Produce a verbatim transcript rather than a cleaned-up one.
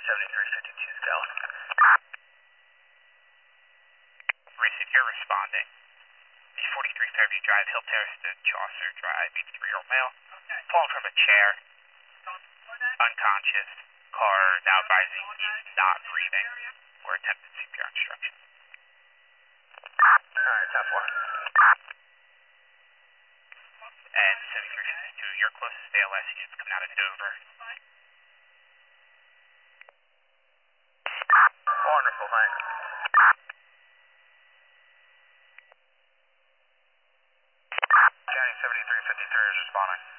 seventy-three fifty-two Scala. Receive, you're responding. The forty-three Fairview Drive, Hill Terrace to Chaucer Drive, three-year-old male, fallen from a chair, unconscious, car now advising he's not breathing, or attempted C P R instruction. Alright, ten four. And seventy-three fifty-two, your closest A L S unit's coming out of Dover. Wonderful, thanks. County seventy-three fifty-three is responding.